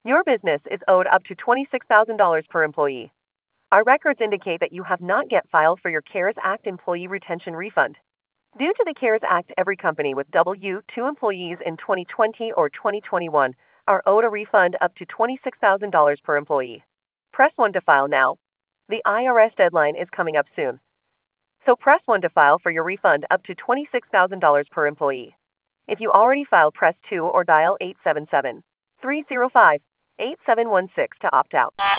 Your business is owed up to $26,000 per employee. Our records indicate that you have not yet filed for your CARES Act employee retention refund. Due to the CARES Act, every company with W-2 employees in 2020 or 2021 are owed a refund up to $26,000 per employee. Press 1 to file now. The IRS deadline is coming up soon. So press 1 to file for your refund up to $26,000 per employee. If you already filed, press 2 or dial 877-305-8716 to opt out.